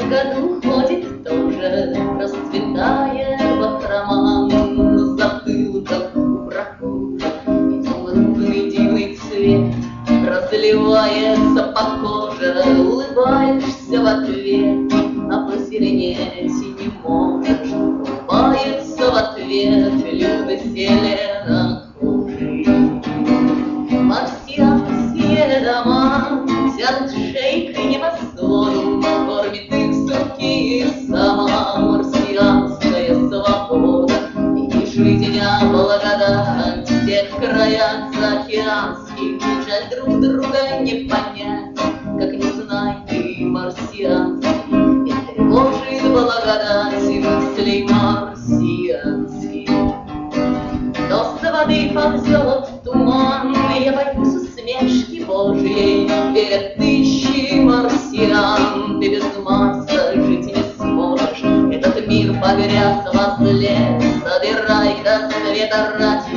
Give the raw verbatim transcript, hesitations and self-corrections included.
году ходит тоже, расцветает бахрома на затылках у прохожих. Изумрудный дивный цвет разливается по коже, улыбаешься в ответ, а посильнее не можешь. Улыбается в ответ Люда зеленокожий. Марсианские дома тянут шеи к небосводу, кормит их сухие сама марсианская свобода. И жизня благодать в тех краях заокеанских, жаль друг друга не понять, как не знай ты марсианский. И тревожит благодать мыслей марсианских. Но с воды ползет туман, и я боюсь усмешки Божьей перед тысячей марсиан. Ты без Марса жить не сможешь, этот мир погряз во зле. Собирай до света рать